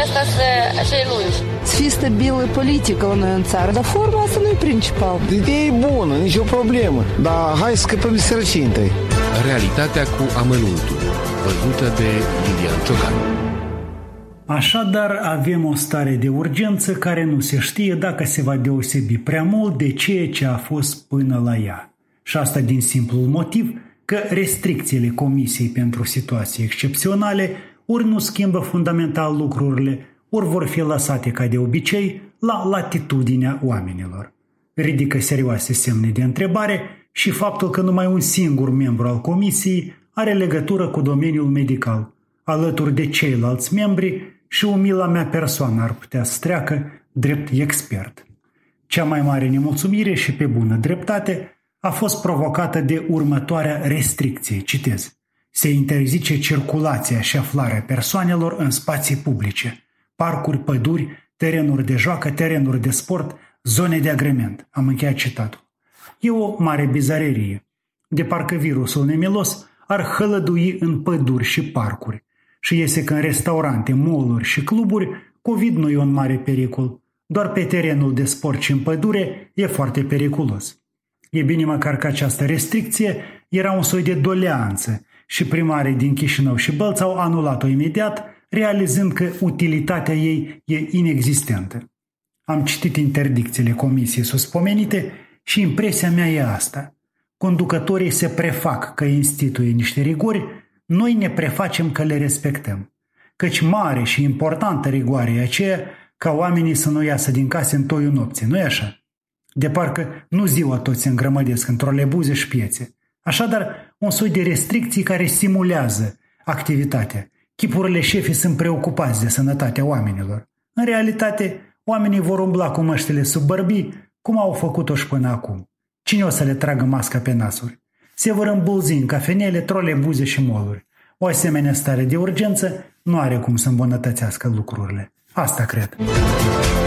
asta să-i lungi. Să fie stabilă politică la noi în țară, dar forma asta nu e principal. Ideea e bună, nicio problemă, dar hai să scăpăm de sărăcie întâi. Realitatea cu amănuntul, văzută de Lilian Ciocan. Așadar, avem o stare de urgență care nu se știe dacă se va deosebi prea mult de ceea ce a fost până la ea. Și asta din simplul motiv că restricțiile Comisiei pentru situații excepționale ori nu schimbă fundamental lucrurile, ori vor fi lăsate ca de obicei la latitudinea oamenilor. Ridică serioase semne de întrebare și faptul că numai un singur membru al Comisiei are legătură cu domeniul medical, alături de ceilalți membri, și umila mea persoană ar putea să treacă drept expert. Cea mai mare nemulțumire și pe bună dreptate a fost provocată de următoarea restricție, citez. Se interzice circulația și aflarea persoanelor în spații publice, parcuri, păduri, terenuri de joacă, terenuri de sport, zone de agrement. Am încheiat citatul. E o mare bizarerie. De parcă virusul nemilos ar hălădui în păduri și parcuri. Și iese că în restaurante, mall-uri și cluburi, COVID nu e un mare pericol. Doar pe terenul de sport și în pădure e foarte periculos. E bine măcar că această restricție era un soi de doleanță și primarii din Chișinău și Bălți au anulat-o imediat, realizând că utilitatea ei e inexistentă. Am citit interdicțiile comisiei suspomenite și impresia mea e asta. Conducătorii se prefac că instituie niște rigori, noi ne prefacem că le respectăm. Căci mare și importantă rigoare e aceea ca oamenii să nu iasă din case în toiul nopții, nu-i așa? De parcă nu ziua toți se îngrămădesc în trolebuze și piețe. Așadar, un soi de restricții care simulează activitatea. Chipurile șefii sunt preocupați de sănătatea oamenilor. În realitate, oamenii vor umbla cu măștile sub bărbii, cum au făcut-o și până acum. Cine o să le tragă masca pe nasuri? Se vor îmbulzi în cafenele, trolebuze și mall-uri. O asemenea stare de urgență nu are cum să îmbunătățească lucrurile. Asta cred.